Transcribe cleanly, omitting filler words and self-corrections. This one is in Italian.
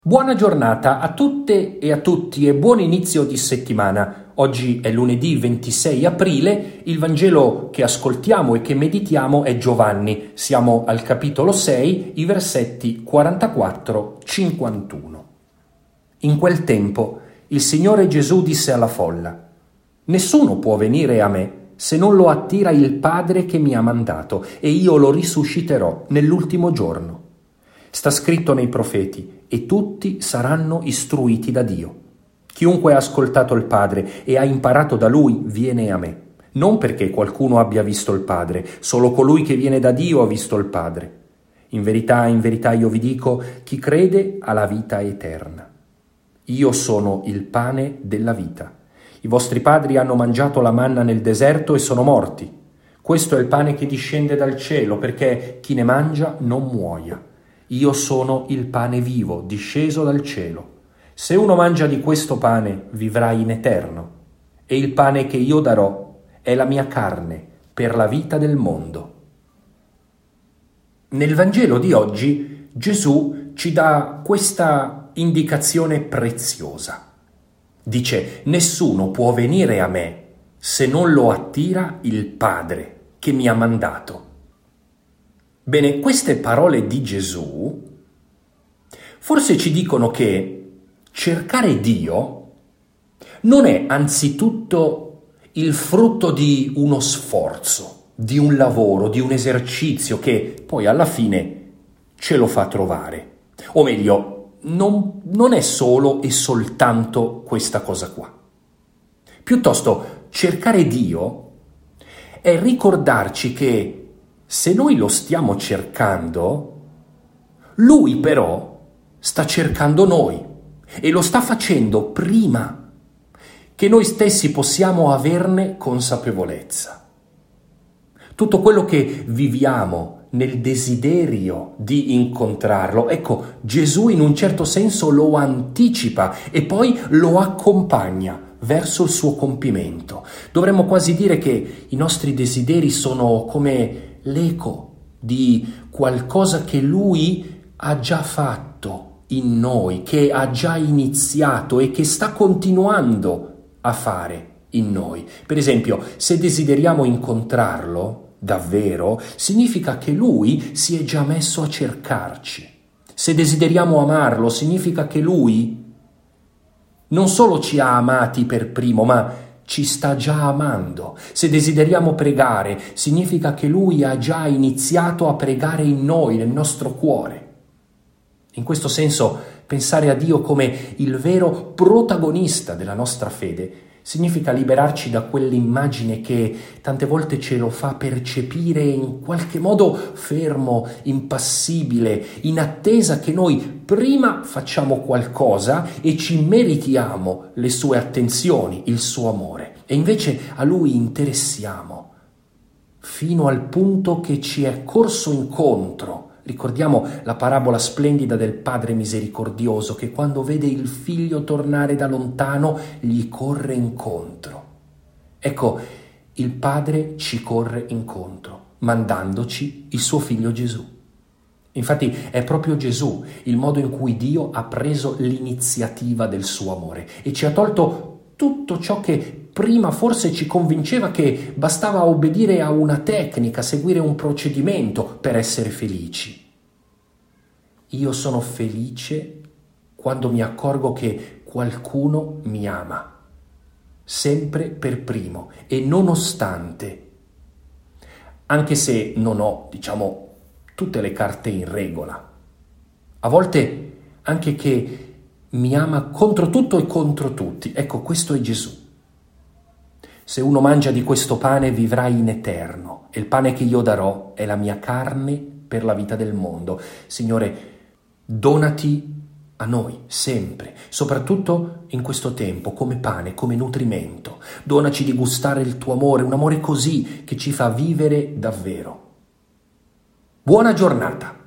Buona giornata a tutte e a tutti e buon inizio di settimana. Oggi è lunedì 26 aprile, il Vangelo che ascoltiamo e che meditiamo è Giovanni. Siamo al capitolo 6, i versetti 44-51. In quel tempo il Signore Gesù disse alla folla: «Nessuno può venire a me se non lo attira il Padre che mi ha mandato, e io lo risusciterò nell'ultimo giorno. Sta scritto nei profeti, e tutti saranno istruiti da Dio. Chiunque ha ascoltato il Padre e ha imparato da Lui viene a me. Non perché qualcuno abbia visto il Padre, solo colui che viene da Dio ha visto il Padre. In verità io vi dico, chi crede ha la vita eterna. Io sono il pane della vita. I vostri padri hanno mangiato la manna nel deserto e sono morti. Questo è il pane che discende dal cielo, perché chi ne mangia non muoia. Io sono il pane vivo, disceso dal cielo. Se uno mangia di questo pane, vivrà in eterno. E il pane che io darò è la mia carne, per la vita del mondo». Nel Vangelo di oggi Gesù ci dà questa indicazione preziosa. Dice: «Nessuno può venire a me se non lo attira il Padre che mi ha mandato». Bene, queste parole di Gesù forse ci dicono che cercare Dio non è anzitutto il frutto di uno sforzo, di un lavoro, di un esercizio che poi alla fine ce lo fa trovare. O meglio, non è solo e soltanto questa cosa qua. Piuttosto, cercare Dio è ricordarci che se noi lo stiamo cercando, Lui però sta cercando noi e lo sta facendo prima che noi stessi possiamo averne consapevolezza. Tutto quello che viviamo nel desiderio di incontrarlo, ecco, Gesù in un certo senso lo anticipa e poi lo accompagna verso il suo compimento. Dovremmo quasi dire che i nostri desideri sono come l'eco di qualcosa che Lui ha già fatto in noi, che ha già iniziato e che sta continuando a fare in noi. Per esempio, se desideriamo incontrarlo davvero, significa che Lui si è già messo a cercarci. Se desideriamo amarlo, significa che Lui non solo ci ha amati per primo, ma ci sta già amando. Se desideriamo pregare, significa che Lui ha già iniziato a pregare in noi, nel nostro cuore. In questo senso, pensare a Dio come il vero protagonista della nostra fede significa liberarci da quell'immagine che tante volte ce lo fa percepire in qualche modo fermo, impassibile, in attesa che noi prima facciamo qualcosa e ci meritiamo le sue attenzioni, il suo amore. E invece a Lui interessiamo fino al punto che ci è corso incontro. Ricordiamo la parabola splendida del padre misericordioso che quando vede il figlio tornare da lontano gli corre incontro. Ecco, il padre ci corre incontro, mandandoci il suo figlio Gesù. Infatti è proprio Gesù il modo in cui Dio ha preso l'iniziativa del suo amore e ci ha tolto tutto ciò che prima forse ci convinceva che bastava obbedire a una tecnica, seguire un procedimento per essere felici. Io sono felice quando mi accorgo che qualcuno mi ama, sempre per primo e nonostante, anche se non ho, tutte le carte in regola. A volte anche che mi ama contro tutto e contro tutti. Ecco, questo è Gesù. Se uno mangia di questo pane vivrà in eterno, e il pane che io darò è la mia carne per la vita del mondo. Signore, donati a noi sempre, soprattutto in questo tempo, come pane, come nutrimento. Donaci di gustare il tuo amore, un amore così che ci fa vivere davvero. Buona giornata!